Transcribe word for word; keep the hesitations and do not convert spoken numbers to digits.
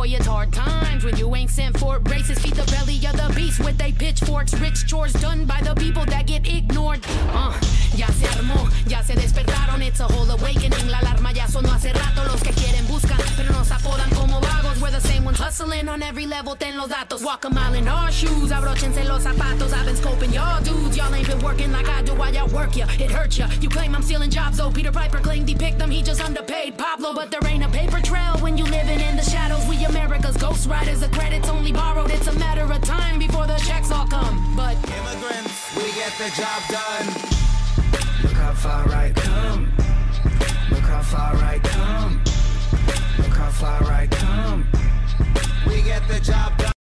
boy, it's hard times when you ain't sent for races. Feed the belly of the beast with they pitchforks. Rich chores done by the people that get ignored. Uh, ya se armó, ya se despertaron. It's a whole awakening. La alarma ya sonó hace rato. Los que quieren buscan, pero nos apodan como vagos. We're the same ones hustling on every level. Ten los datos. Walk a mile in our shoes. Abróchense los zapatos. I've been scoping y'all dudes. Y'all ain't been working like I do. Why y'all work ya? It hurt ya. You claim I'm stealing jobs, though. Peter Piper claimed he picked them. He just underpaid Pablo. But there ain't a paper trail when you living in the shadows. We America's ghost riders. The credit's only borrowed. It's a matter of time before the checks all come. But immigrants, we get the job done. Look how far I come. Look how far I come. Look how far I come. We get the job done.